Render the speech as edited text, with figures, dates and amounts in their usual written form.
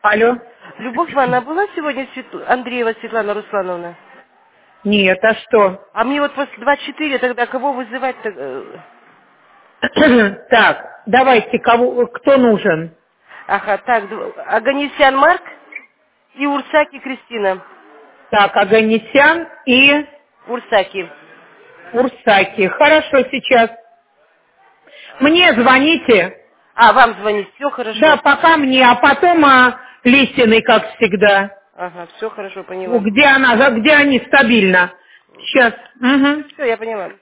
Алло. Любовь Ивановна, а была сегодня Андреева Светлана Руслановна? Нет, а что? А мне вот после 24 тогда кого вызывать-то? Так, давайте, кто нужен? Ага, так, Аганесян Марк и Урсаки Кристина. Так, Аганесян и Урсаки. Урсаки. Хорошо, сейчас. Мне звоните. А, вам звонить, все Да, хорошо. пока мне, а потом Лисиной, как всегда. Ага, все хорошо, поняла. Где они стабильно. Сейчас. Угу. Все, я поняла.